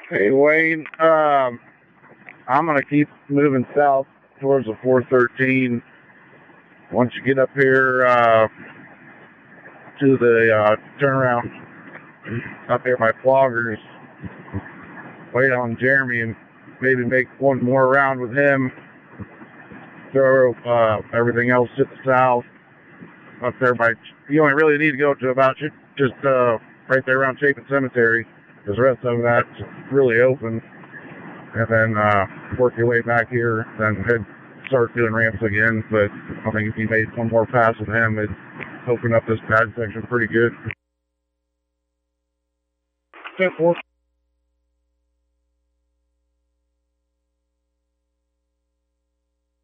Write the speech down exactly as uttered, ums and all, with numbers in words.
Hey, Wayne, um, I'm going to keep moving south towards the four thirteen. Once you get up here uh, to the uh, turnaround up here by Floggers, wait on Jeremy and maybe make one more round with him. Throw uh, everything else to the south. Up there by, you only really need to go to about just uh, right there around Chapin Cemetery, because the rest of that's really open. And then uh, work your way back here, then head start doing ramps again. But I think if you made one more pass with him, it'd open up this pad section pretty good. ten four.